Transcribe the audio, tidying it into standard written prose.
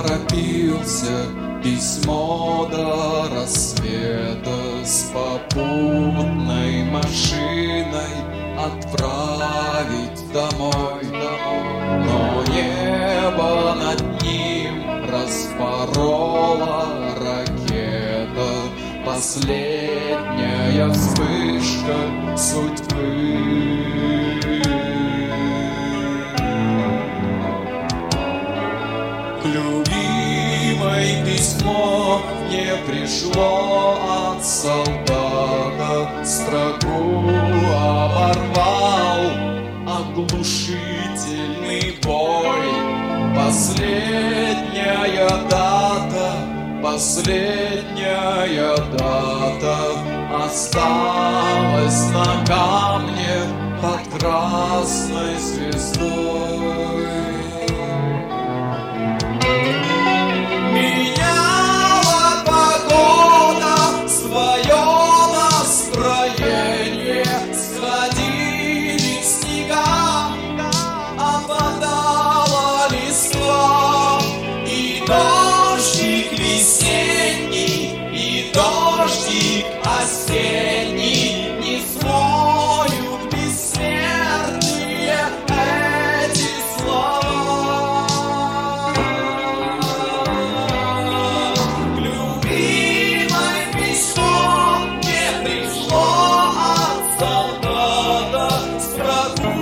торопился письмо до рассвета с попутной машиной отправить домой. Но небо над ним распорола ракета, последняя вспышка судьбы. К любимой письмо не пришло от солдата, строку оборвал оглушительный бой. Последняя дата осталась на камне под красной звездой. Меняла погода свое настроение, сходили снега, опадала листва, и дождик весенний, и дождик осенний не смоют бессмертные эти слова. К любимой письмо не пришло от солдата, строку